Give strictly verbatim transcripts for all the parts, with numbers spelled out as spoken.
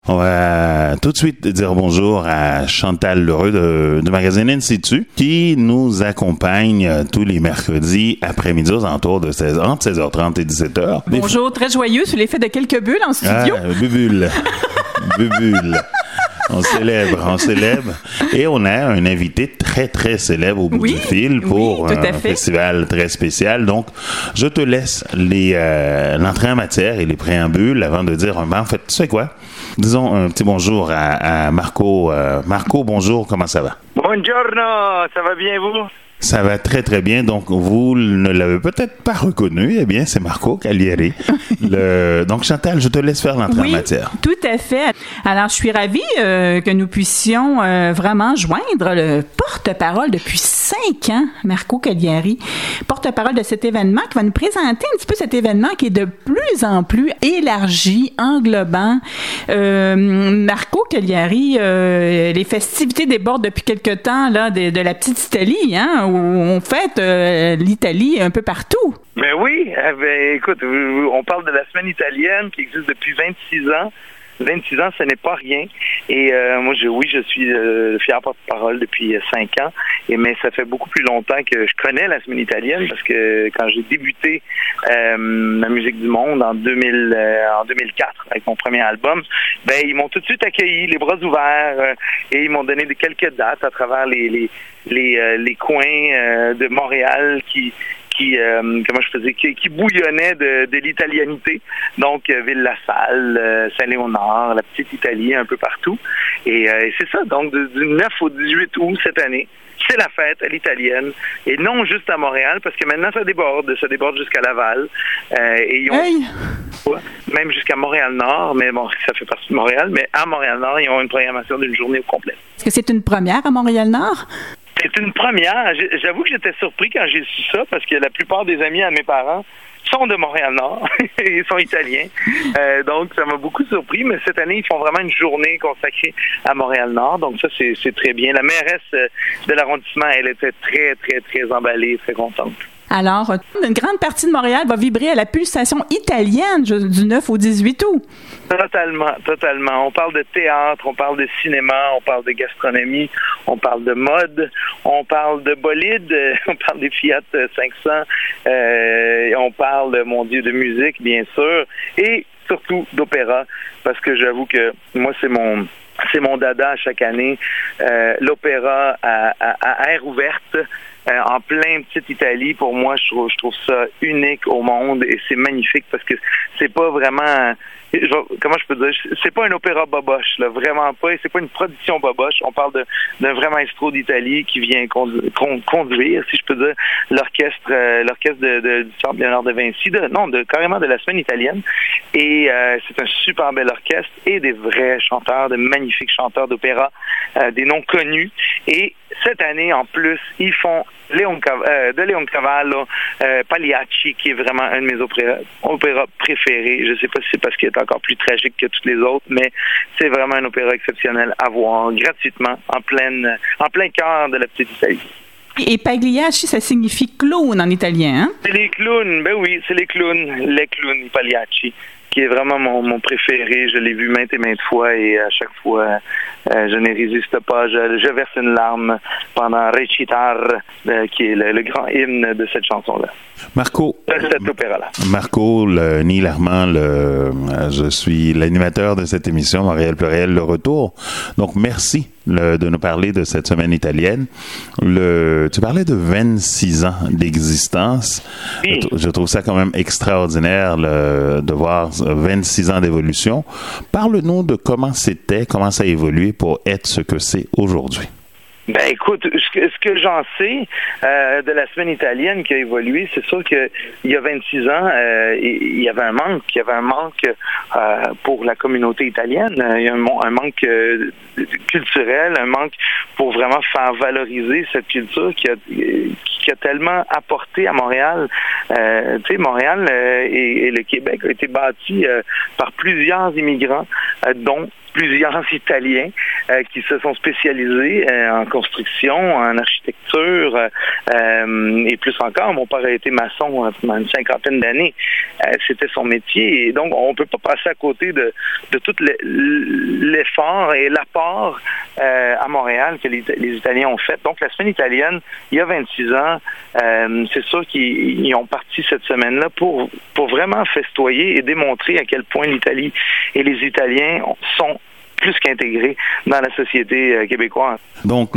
On va tout de suite dire bonjour à Chantal Lheureux de, du magazine In Situ qui nous accompagne tous les mercredis après-midi aux alentours de seize, entre seize heures trente et dix-sept heures. Bonjour, très joyeux sous l'effet de quelques bulles en studio. Ah, bubule. Bubule. On célèbre, on célèbre. Et on a un invité très, très célèbre au bout oui, du fil pour oui, un festival très spécial. Donc, je te laisse les, euh, l'entrée en matière et les préambules avant de dire, ben, en fait, tu sais quoi? Disons un petit bonjour à, à Marco. Euh, Marco, bonjour, comment ça va? Buongiorno, ça va bien vous? Ça va très, très bien. Donc, vous ne l'avez peut-être pas reconnu. Eh bien, c'est Marco Cagliari. Le... Donc, Chantal, je te laisse faire l'entrée oui, en matière. Tout à fait. Alors, je suis ravie euh, que nous puissions euh, vraiment joindre le porte-parole depuis cinq ans, Marco Cagliari, porte-parole de cet événement qui va nous présenter un petit peu cet événement qui est de plus en plus élargi, englobant. Euh, Marco Cagliari, euh, les festivités débordent depuis quelque temps là, de, de la petite Italie, hein, où on fête euh, l'Italie un peu partout. Mais oui, euh, ben, écoute, on parle de la semaine italienne qui existe depuis vingt-six ans. vingt-six ans, ce n'est pas rien. Et euh, moi, je, oui, je suis euh, fier porte-parole depuis cinq ans. Et mais ça fait beaucoup plus longtemps que je connais la semaine italienne parce que quand j'ai débuté euh, la musique du monde en deux mille, euh, en deux mille quatre avec mon premier album, ben ils m'ont tout de suite accueilli, les bras ouverts, euh, et ils m'ont donné de quelques dates à travers les les les, euh, les coins euh, de Montréal qui qui, euh, comment je faisais, qui, qui bouillonnait de, de l'italianité. Donc, euh, Ville-la-Salle, euh, Saint-Léonard, la petite Italie, un peu partout. Et, euh, et c'est ça, donc de, du neuf au dix-huit août cette année, c'est la fête à l'italienne. Et non juste à Montréal, parce que maintenant, ça déborde. Ça déborde jusqu'à Laval. Euh, et ils ont, hey. ouais, même jusqu'à Montréal-Nord, mais bon, ça fait partie de Montréal. Mais à Montréal-Nord, ils ont une programmation d'une journée au complet. Est-ce que c'est une première à Montréal-Nord? C'est une première. J'avoue que j'étais surpris quand j'ai su ça, parce que la plupart des amis à mes parents sont de Montréal-Nord. Ils sont italiens. Euh, donc, ça m'a beaucoup surpris. Mais cette année, ils font vraiment une journée consacrée à Montréal-Nord. Donc, ça, c'est, c'est très bien. La mairesse de l'arrondissement, elle était très, très, très emballée, très contente. Alors, une grande partie de Montréal va vibrer à la pulsation italienne du neuf au dix-huit août. Totalement, totalement. On parle de théâtre, on parle de cinéma, on parle de gastronomie, on parle de mode, on parle de bolide, on parle des Fiat cinq cents, euh, on parle, mon Dieu, de musique, bien sûr, et surtout d'opéra, parce que j'avoue que moi, c'est mon... C'est mon dada chaque année. Euh, l'opéra à, à, à air ouverte, euh, en plein petite Italie, pour moi, je trouve, je trouve ça unique au monde et c'est magnifique parce que c'est pas vraiment... Je, comment je peux dire? C'est pas un opéra boboche, là, vraiment pas. Et c'est pas une production boboche. On parle de, d'un vrai maestro d'Italie qui vient condu, con, conduire, si je peux dire, l'orchestre, euh, l'orchestre de, de, du Centre Léonard de Vinci, de, non, de carrément de la semaine italienne. Et euh, c'est un super bel orchestre et des vrais chanteurs, de magnifiques chanteurs d'opéra, euh, des noms connus. Et cette année, en plus, ils font Léon, euh, de Leoncavallo, euh, Pagliacci, qui est vraiment un de mes opéras, opéras préférés. Je ne sais pas si c'est parce qu'il est encore plus tragique que tous les autres, mais c'est vraiment un opéra exceptionnel à voir gratuitement en pleine, en plein cœur de la petite Italie. Et Pagliacci, ça signifie clown en italien, hein? C'est les clowns, ben oui, c'est les clowns, les clowns Pagliacci, qui est vraiment mon, mon préféré. Je l'ai vu maintes et maintes fois et à chaque fois, euh, je ne résiste pas. Je, je verse une larme pendant Recitar, euh, qui est le, le grand hymne de cette chanson-là. Marco, de cet opéra-là. Marco, le Neil Armand, le, je suis l'animateur de cette émission Montréal Pluriel, le retour. Donc, merci le, de nous parler de cette semaine italienne. Le, tu parlais de vingt-six ans d'existence. Oui. Je, je trouve ça quand même extraordinaire le, de voir vingt-six ans d'évolution. Parle-nous de comment c'était, comment ça a évolué pour être ce que c'est aujourd'hui. Ben écoute, ce que, ce que j'en sais euh, de la semaine italienne qui a évolué, c'est sûr que il y a vingt-six ans, euh, il y avait un manque, il y avait un manque euh, pour la communauté italienne, il y a un, un manque euh, culturel, un manque pour vraiment faire valoriser cette culture qui a, qui qui a tellement apporté à Montréal. Euh, tu sais, Montréal euh, et, et le Québec a été bâti euh, par plusieurs immigrants, euh, dont plusieurs Italiens euh, qui se sont spécialisés euh, en construction, en architecture euh, et plus encore. Mon père a été maçon euh, pendant une cinquantaine d'années. Euh, c'était son métier. Et donc, on ne peut pas passer à côté de, de tout l'effort et l'apport euh, à Montréal que les, les Italiens ont fait. Donc, la semaine italienne, il y a vingt-six ans, euh, c'est sûr qu'ils ils ont parti cette semaine-là pour, pour vraiment festoyer et démontrer à quel point l'Italie et les Italiens sont plus qu'intégrés dans la société euh, québécoise. Donc,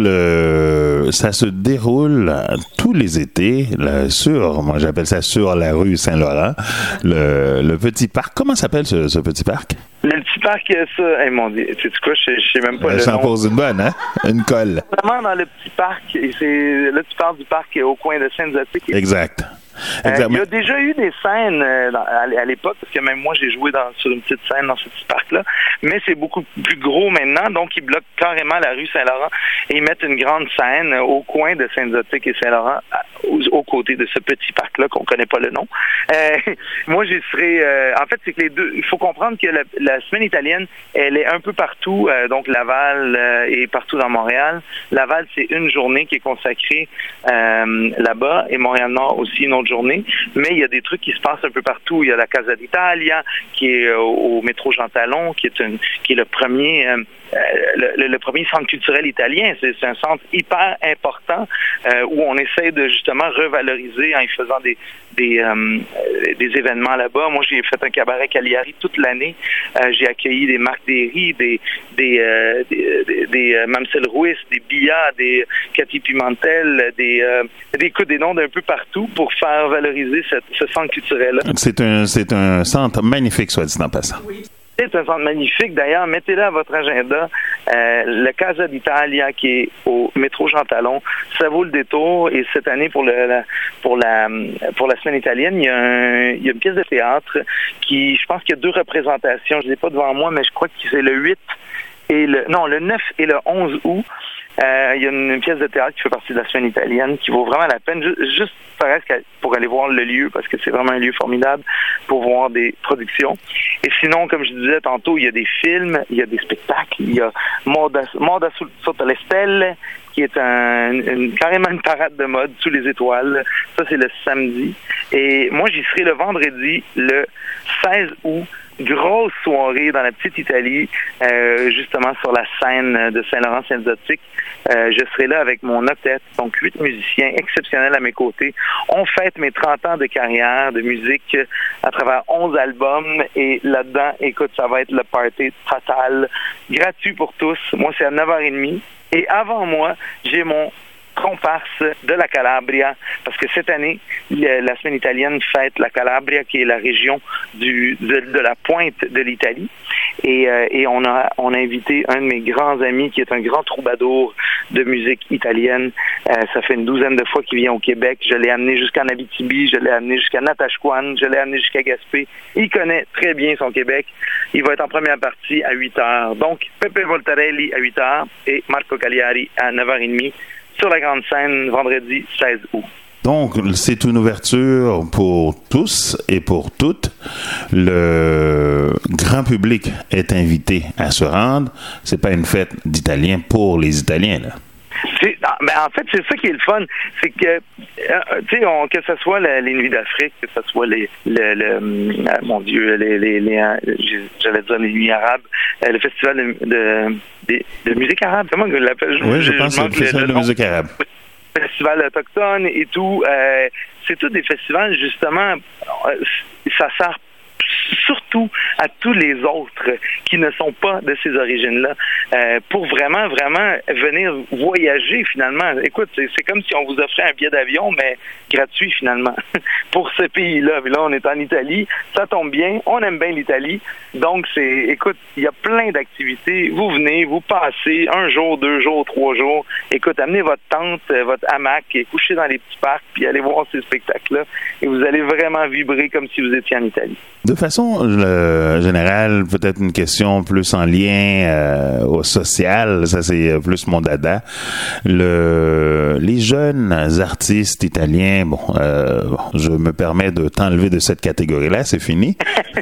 le, ça se déroule tous les étés là, sur, moi j'appelle ça sur la rue Saint-Laurent, le, le petit parc. Comment s'appelle ce, ce petit parc? Le petit parc, ça, hey, mon Dieu, tu sais quoi, je, je sais même pas euh, le ça nom. en pose une bonne, hein? Une colle. Vraiment dans le petit parc, et c'est, là tu parles du parc au coin de Sainte-Zotique. Exact. Euh, il y a déjà eu des scènes euh, dans, à, à l'époque, parce que même moi j'ai joué dans, sur une petite scène dans ce petit parc-là, mais c'est beaucoup plus gros maintenant, donc ils bloquent carrément la rue Saint-Laurent et ils mettent une grande scène au coin de Sainte-Zotique et Saint-Laurent, aux, aux côtés de ce petit parc-là qu'on connaît pas le nom. Euh, moi j'y serai, euh, en fait c'est que les deux, il faut comprendre que la, la semaine italienne, elle est un peu partout, euh, donc Laval euh, et partout dans Montréal. Laval c'est une journée qui est consacrée euh, là-bas et Montréal-Nord aussi une autre journée, mais il y a des trucs qui se passent un peu partout. Il y a la Casa d'Italia, qui est euh, au métro Jean Talon, qui est, une, qui est le premier euh, le, le premier centre culturel italien. C'est, c'est un centre hyper important euh, où on essaie de justement revaloriser en y faisant des des, euh, des événements là-bas. Moi, j'ai fait un cabaret Cagliari toute l'année. Euh, j'ai accueilli des Marc Derry, des des euh, des, des, des euh, Mamselle Ruiz, des Billa, des Cathy Pimentel, des euh, des coups des noms d'un peu partout pour faire valoriser cette, ce centre culturel-là. C'est un c'est un centre magnifique, soit dit en passant. Oui. C'est un centre magnifique. D'ailleurs, mettez-le à votre agenda. Euh, le Casa d'Italia, qui est au métro Jean Talon, ça vaut le détour. Et cette année, pour le la, pour la pour la semaine italienne, il y a, un, il y a une pièce de théâtre qui, je pense qu'il y a deux représentations. Je ne l'ai pas devant moi, mais je crois que c'est le huit et le non le neuf et le onze août. Euh, il y a une, une pièce de théâtre qui fait partie de la semaine italienne qui vaut vraiment la peine, juste, juste pour aller voir le lieu, parce que c'est vraiment un lieu formidable pour voir des productions. Et sinon, comme je disais tantôt, il y a des films, il y a des spectacles, il y a Moda, Moda sotto le stelle, qui est un, une, carrément une parade de mode sous les étoiles. Ça, c'est le samedi. Et moi, j'y serai le vendredi, le seize août. Grosse soirée dans la petite Italie, euh, justement sur la scène de Saint-Laurent-Sainte-Zotique. Euh, je serai là avec mon octet, donc huit musiciens exceptionnels à mes côtés. On fête mes trente ans de carrière de musique à travers onze albums et là-dedans, écoute, ça va être le party total, gratuit pour tous. Moi, c'est à neuf heures trente et avant moi, j'ai mon comparse de la Calabria, parce que cette année, la semaine italienne fête la Calabria, qui est la région du, de, de la pointe de l'Italie. Et, euh, et on a on a invité un de mes grands amis qui est un grand troubadour de musique italienne. Euh, ça fait une douzaine de fois qu'il vient au Québec. Je l'ai amené jusqu'en Abitibi, je l'ai amené jusqu'à Natashquan, je l'ai amené jusqu'à Gaspé. Il connaît très bien son Québec. Il va être en première partie à huit heures. Donc, Pepe Voltarelli à huit heures et Marco Cagliari à neuf heures trente. Sur la grande scène, vendredi seize août. Donc, c'est une ouverture pour tous et pour toutes. Le grand public est invité à se rendre. C'est pas une fête d'Italiens pour les Italiens, là. C'est, ben en fait, c'est ça qui est le fun. C'est que, euh, tu sais, on, que ce soit la, les Nuits d'Afrique, que ce soit les, le, le euh, mon Dieu, les, les, les euh, j'allais dire les Nuits arabes, euh, le festival de, de, de, de musique arabe, comment on l'appelle? Oui, je, je pense que c'est le festival de musique arabe. Festival autochtone et tout. Euh, c'est tous des festivals, justement, euh, ça sert surtout à tous les autres qui ne sont pas de ces origines-là, euh, pour vraiment, vraiment venir voyager finalement. Écoute, c'est, c'est comme si on vous offrait un billet d'avion, mais gratuit finalement, pour ce pays-là. Mais là, on est en Italie, ça tombe bien, on aime bien l'Italie, donc c'est, écoute, il y a plein d'activités. Vous venez, vous passez un jour, deux jours, trois jours. Écoute, amenez votre tente, votre hamac, et couchez dans les petits parcs, puis allez voir ces spectacles-là, et vous allez vraiment vibrer comme si vous étiez en Italie. De façon le général, peut-être une question plus en lien euh, au social, ça c'est plus mon dada. Le, les jeunes artistes italiens, bon, euh, je me permets de t'enlever de cette catégorie-là, c'est fini.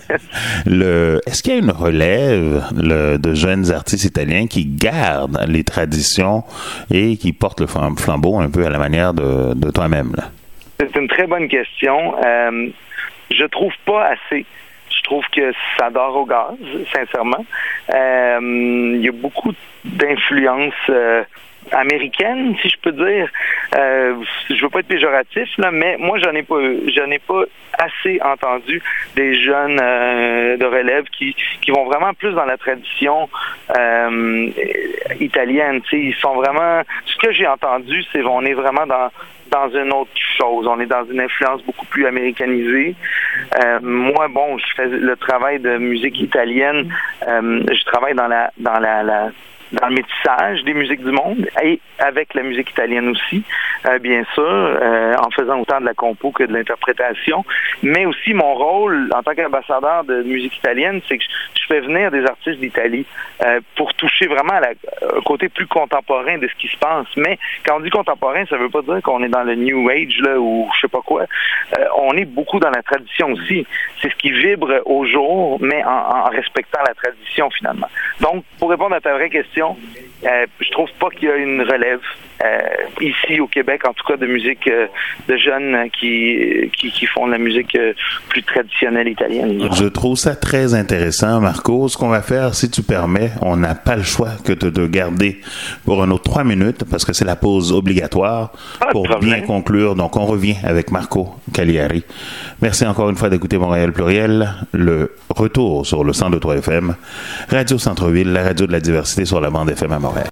Le, est-ce qu'il y a une relève le, de jeunes artistes italiens qui gardent les traditions et qui portent le flambeau un peu à la manière de, de toi-même, là? C'est une très bonne question. Euh, je trouve pas assez. Je trouve que ça dort au gaz, sincèrement. Euh, il y a beaucoup d'influences euh, américaines, si je peux dire. Euh, je veux pas être péjoratif, là, mais moi, j'en ai pas, j'en ai pas assez entendu des jeunes euh, de relève qui, qui vont vraiment plus dans la tradition euh, italienne. T'sais, ils sont vraiment. Ce que j'ai entendu, c'est qu'on est vraiment dans dans une autre chose. On est dans une influence beaucoup plus américanisée. Euh, moi, bon, je fais le travail de musique italienne. Euh, je travaille dans la dans la, la dans le métissage des musiques du monde et avec la musique italienne aussi, euh, bien sûr, euh, en faisant autant de la compo que de l'interprétation. Mais aussi, mon rôle en tant qu'ambassadeur de musique italienne, c'est que je fais venir des artistes d'Italie euh, pour toucher vraiment à la, un côté plus contemporain de ce qui se passe. Mais quand on dit contemporain, ça veut pas dire qu'on est dans le New Age là ou je sais pas quoi. Euh, on est beaucoup dans la tradition aussi. C'est ce qui vibre au jour, mais en, en respectant la tradition finalement. Donc, pour répondre à ta vraie question, Euh, je trouve pas qu'il y a une relève euh, ici au Québec, en tout cas de musique euh, de jeunes qui, qui qui font de la musique euh, plus traditionnelle italienne. Je trouve ça très intéressant, Marco. Ce qu'on va faire, si tu permets, on n'a pas le choix que de te garder pour un autre trois minutes parce que c'est la pause obligatoire pour bien conclure. Donc, on revient avec Marco Cagliari. Merci encore une fois d'écouter Montréal Pluriel. Le retour sur le cent deux virgule trois F M, Radio Centre-Ville, la radio de la diversité sur la bande F M à Montréal.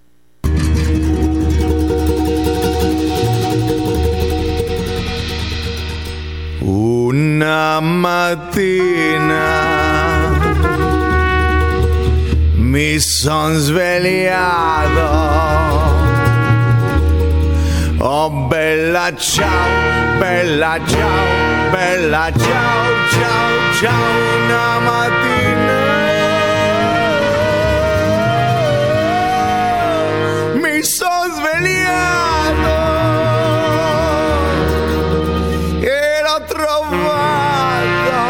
Una mattina mi son svegliato, oh bella ciao, bella ciao, bella ciao, ciao, ciao, una mattina mi son svegliato e l'ho trovato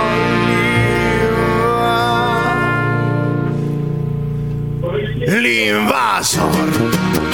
viva l'invasor.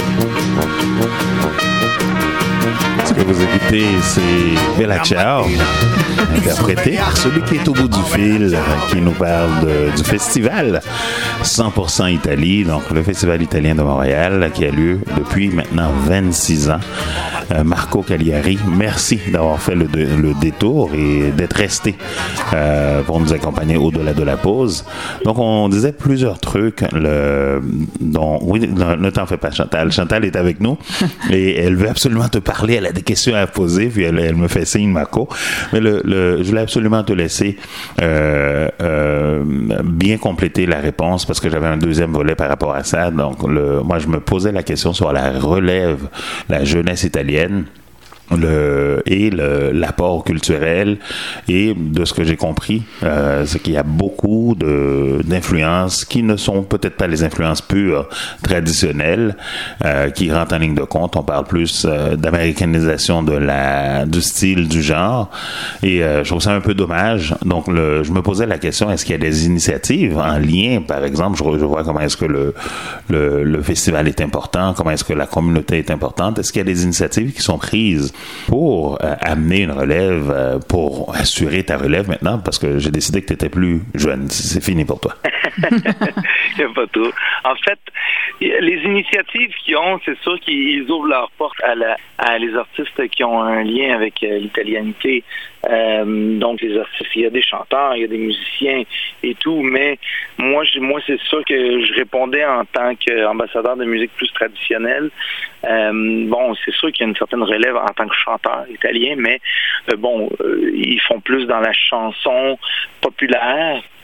Ce que vous écoutez, c'est Bella Ciao, interprété par celui qui est au bout du fil, qui nous parle de, du festival cent pour cent Italie, donc le Festival italien de Montréal, qui a lieu depuis maintenant vingt-six ans. Euh, Marco Cagliari, merci d'avoir fait le, le détour et d'être resté euh, pour nous accompagner au-delà de la pause. Donc, on disait plusieurs trucs, le, dont, oui, ne, ne t'en fais pas, Chantal. Chantal est avec nous et elle veut absolument te parler. Elle a des questions à poser, puis elle, elle me fait signe, Marco. Mais le, le, je voulais absolument te laisser euh, euh, bien compléter la réponse parce que j'avais un deuxième volet par rapport à ça. Donc, le, moi, je me posais la question sur la relève, la jeunesse italienne. Le, et le, l'apport culturel et de ce que j'ai compris euh, c'est qu'il y a beaucoup de, d'influences qui ne sont peut-être pas les influences pures traditionnelles euh, qui rentrent en ligne de compte. On parle plus euh, d'américanisation de la, du style, du genre et euh, je trouve ça un peu dommage. Donc le, je me posais la question, est-ce qu'il y a des initiatives en lien, par exemple, je, je vois comment est-ce que le, le, le festival est important, comment est-ce que la communauté est importante, est-ce qu'il y a des initiatives qui sont prises pour euh, amener une relève, euh, pour assurer ta relève maintenant, parce que j'ai décidé que tu n'étais plus jeune. C'est fini pour toi. Il n'y a pas tout. En fait, les initiatives qu'ils ont, c'est sûr qu'ils ouvrent leurs portes à, la, à les artistes qui ont un lien avec euh, l'italianité. Euh, donc, les artistes, il y a des chanteurs, il y a des musiciens et tout, mais moi, je, moi c'est sûr que je répondais en tant qu'ambassadeur de musique plus traditionnelle. Euh, bon, c'est sûr qu'il y a une certaine relève en tant que chanteur italien, mais euh, bon, euh, ils font plus dans la chanson populaire.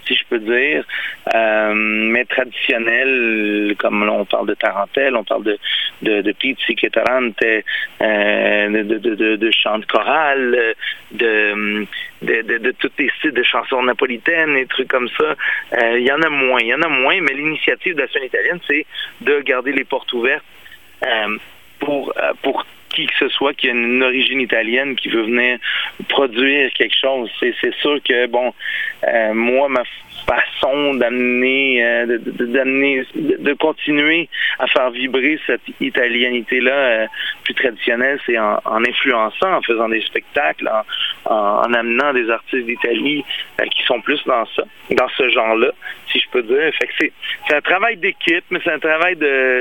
si je peux dire, euh, mais traditionnelles, comme là, on parle de tarentelle, on parle de de, de pizziche tarante, euh, de, de, de, de chants de chorale, de, de, de, de tous les styles de chansons napolitaines, et trucs comme ça. Il euh, y en a moins, il y en a moins, mais l'initiative de la semaine italienne, c'est de garder les portes ouvertes euh, pour euh, pour qui que ce soit qui a une origine italienne qui veut venir produire quelque chose. C'est, c'est sûr que, bon, euh, moi, ma façon d'amener, euh, de, de, d'amener, de, de continuer à faire vibrer cette italianité-là euh, plus traditionnelle, c'est en, en influençant, en faisant des spectacles, en, en, en amenant des artistes d'Italie euh, qui sont plus dans ça, dans ce genre-là, si je peux dire. Fait que c'est, c'est un travail d'équipe, mais c'est un travail de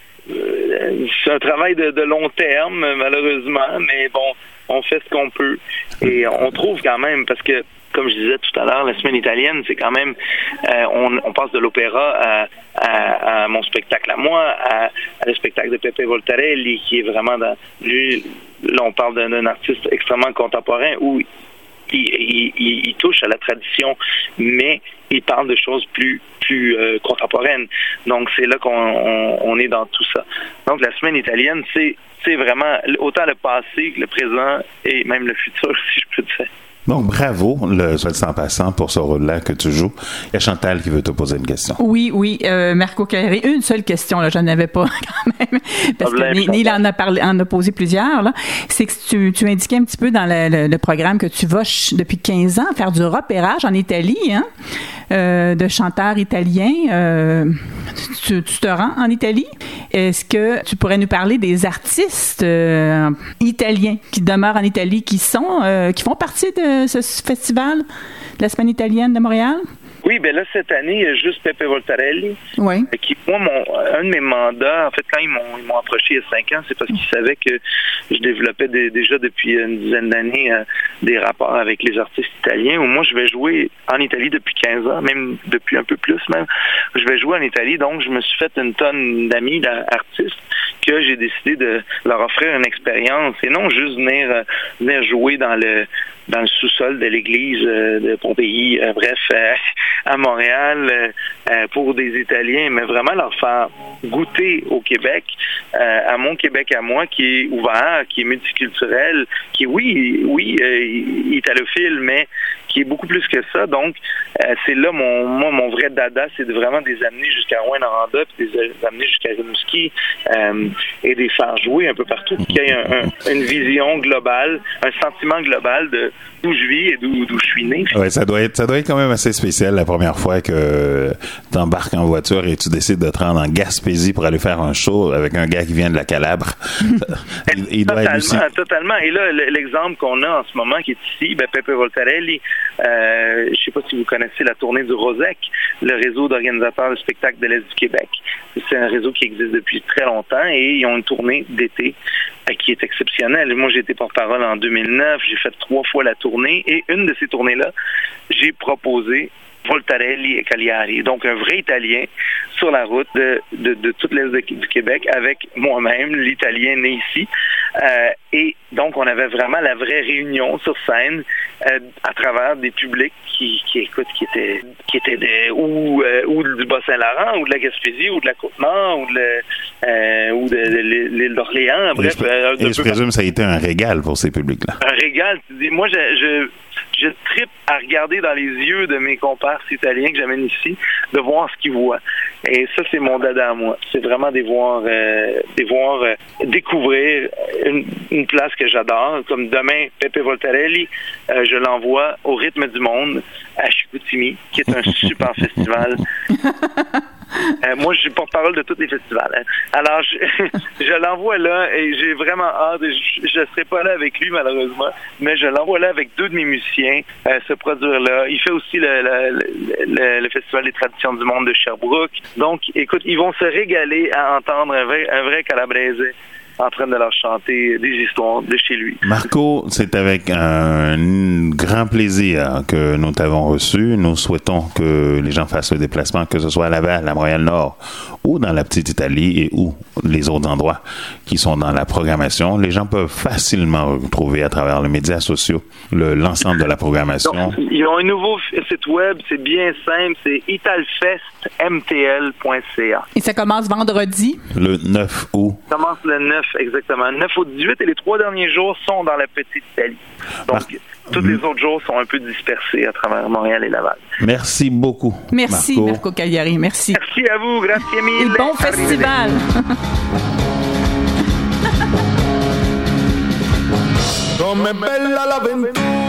c'est un travail de, de long terme, malheureusement, mais bon, on fait ce qu'on peut. Et on trouve quand même, parce que, comme je disais tout à l'heure, la semaine italienne, c'est quand même, euh, on, on passe de l'opéra à, à, à mon spectacle à moi, à, à le spectacle de Pepe Voltarelli, qui est vraiment dans, lui, là, on parle d'un, d'un artiste extrêmement contemporain où il, il, il, il touche à la tradition, mais il parle de choses plus plus euh, contemporaines. Donc c'est là qu'on on, on est dans tout ça. Donc la semaine italienne, c'est c'est vraiment autant le passé que le présent et même le futur, si je peux dire. Bon, bravo, le soit dit en passant, pour ce rôle-là que tu joues. Il y a Chantal qui veut te poser une question. Oui, oui, euh, Marco Cagliari, une seule question, là, je n'en avais pas quand même, parce que Neil en a parlé, en a posé plusieurs, là. C'est que tu, tu indiquais un petit peu dans le, le, le programme que tu vas ch- depuis quinze ans faire du repérage en Italie, hein, euh, de chanteurs italiens. Euh, tu, tu te rends en Italie. Est-ce que tu pourrais nous parler des artistes euh, italiens qui demeurent en Italie, qui sont, euh, qui font partie de ce festival de la semaine italienne de Montréal? Oui, ben là, cette année, il y a juste Pepe Voltarelli. Oui. Qui, moi, mon, un de mes mandats, en fait, quand ils m'ont, ils m'ont approché il y a cinq ans, c'est parce qu'ils savaient que je développais des, déjà depuis une dizaine d'années euh, des rapports avec les artistes italiens, où moi, je vais jouer en Italie depuis quinze ans, même depuis un peu plus même. Je vais jouer en Italie, donc je me suis fait une tonne d'amis, d'artistes, que j'ai décidé de leur offrir une expérience, et non juste venir, euh, venir jouer dans le dans le sous-sol de l'église euh, de Pompéi, euh, bref, euh, à Montréal, euh, euh, pour des Italiens, mais vraiment leur faire goûter au Québec, euh, à mon Québec à moi, qui est ouvert, qui est multiculturel, qui est, oui, oui, euh, italophile, mais qui est beaucoup plus que ça. Donc, euh, c'est là, mon moi, mon vrai dada, c'est de vraiment les amener jusqu'à Rouyn-Noranda, puis de les amener jusqu'à Rimouski, euh, et de les faire jouer un peu partout, puis qu'il y ait un, un, une vision globale, un sentiment global de d'où je vis et d'où, d'où je suis né. Ouais, ça doit être, ça doit être quand même assez spécial la première fois que tu embarques en voiture et tu décides de te rendre en Gaspésie pour aller faire un show avec un gars qui vient de la Calabre. il, il doit totalement, être aussi... totalement. Et là, l'exemple qu'on a en ce moment qui est ici, ben, Pepe Voltarelli, euh, je sais pas si vous connaissez la tournée du Rosec, le réseau d'organisateurs de spectacles de l'Est du Québec. C'est un réseau qui existe depuis très longtemps et ils ont une tournée d'été qui est exceptionnelle. Moi, j'ai été porte-parole en deux mille neuf, j'ai fait trois fois la tournée, et une de ces tournées-là, j'ai proposé Voltarelli et Cagliari, donc un vrai Italien sur la route de, de, de toute l'Est de, du Québec avec moi-même, l'Italien né ici. Euh, et donc, on avait vraiment la vraie réunion sur scène euh, à travers des publics qui, qui écoute, qui étaient, qui étaient des, ou, euh, ou du Bas-Saint-Laurent, ou de la Gaspésie, ou de la Côte-Nord, ou de, euh, ou de, de, de l'île d'Orléans. Bref, et je, euh, et je présume que ça a été un régal pour ces publics-là. Un régal. Moi, je... je Je trippe à regarder dans les yeux de mes comparses italiens que j'amène ici, de voir ce qu'ils voient. Et ça, c'est mon dada à moi. C'est vraiment de voir, euh, de voir euh, découvrir une, une place que j'adore. Comme demain, Pepe Voltarelli, euh, je l'envoie au Rythme du Monde à Chicoutimi, qui est un super festival. Euh, moi, je suis porte-parole de tous les festivals. Hein. Alors, je, je l'envoie là et j'ai vraiment hâte. Je ne serai pas là avec lui, malheureusement, mais je l'envoie là avec deux de mes musiciens, euh, se produire là. Il fait aussi le, le, le, le Festival des traditions du monde de Sherbrooke. Donc, écoute, ils vont se régaler à entendre un vrai, un vrai Calabrese en train de leur chanter des histoires de chez lui. Marco, c'est avec un grand plaisir que nous t'avons reçu. Nous souhaitons que les gens fassent le déplacement, que ce soit à Laval, à Montréal-Nord ou dans la petite Italie et ou les autres endroits qui sont dans la programmation. Les gens peuvent facilement retrouver à travers les médias sociaux le, l'ensemble de la programmation. Donc, ils ont un nouveau site web, c'est bien simple, c'est italfest m t l point c a. Et ça commence vendredi? Le neuf août. Ça commence le neuf, exactement. neuf au dix-huit, et les trois derniers jours sont dans la petite Italie. Donc, Mar- tous mmh. les autres jours sont un peu dispersés à travers Montréal et Laval. Merci beaucoup. Merci, Marco, Marco Cagliari. Merci. Merci à vous. Grazie mille. Et bon festival. Come bella l'avventura.